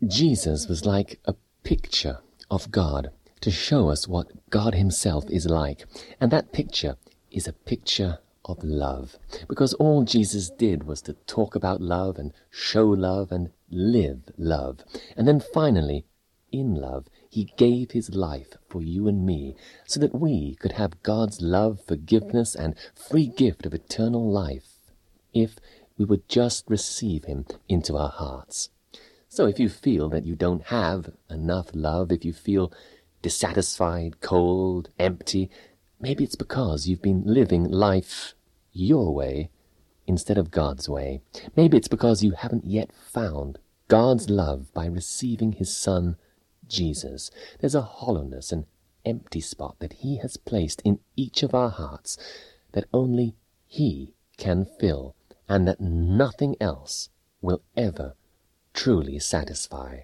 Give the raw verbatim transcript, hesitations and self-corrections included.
Jesus was like a picture of God to show us what God himself is like. And that picture is a picture of love. Because all Jesus did was to talk about love and show love and live love. And then finally, in love, he gave his life for you and me so that we could have God's love, forgiveness, and free gift of eternal life if we would just receive him into our hearts. So if you feel that you don't have enough love, if you feel dissatisfied, cold, empty, maybe it's because you've been living life your way instead of God's way. Maybe it's because you haven't yet found God's love by receiving his Son, Jesus. There's a hollowness, an empty spot that he has placed in each of our hearts that only he can fill, and that nothing else will ever truly satisfy.